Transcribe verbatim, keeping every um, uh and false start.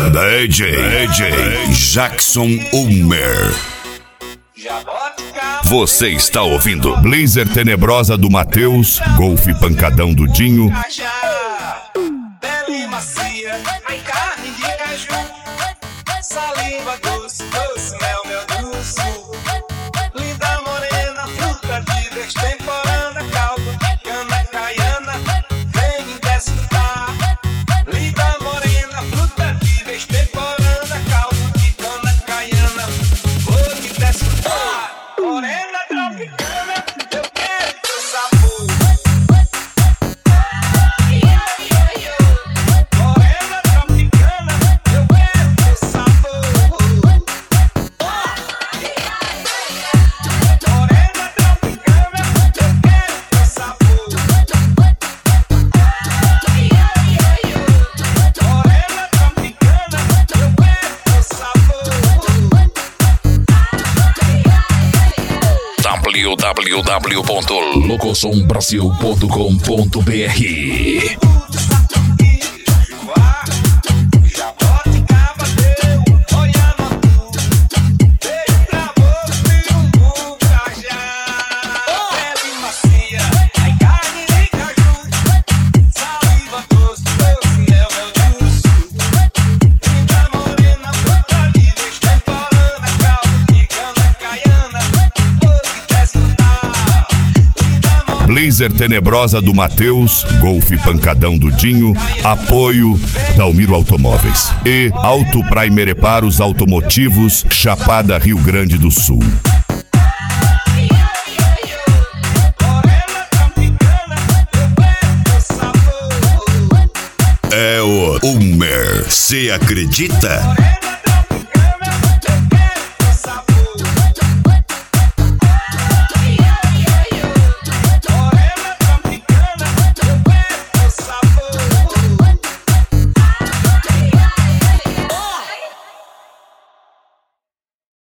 D J, D J Jackson Ulmer. Você está ouvindo Blazer Tenebrosa do Matheus, Golfe Pancadão do Dinho. Pele macia, carne de caju, saliva doce, doce, mel, meu doce. Linda morena, fruta de vez temporada, caldo, cana, caiana, vem desfrutar. Linda morena, fruta de vez temporada, caldo de cana, caiana, vou te desfrutar. Morena tropicana, eu quero teu sabor. Morena tropicana, eu quero teu sabor. Morena tropicana, eu quero teu sabor. Morena tropicana, eu quero teu sabor. w w w ponto locosom brasil ponto com ponto b r. Blazer Tenebrosa do Matheus, Golfe Pancadão do Dinho, apoio Dalmiro Automóveis e Auto Primer Reparos Automotivos, Chapada, Rio Grande do Sul. É o Ulmer, cê acredita?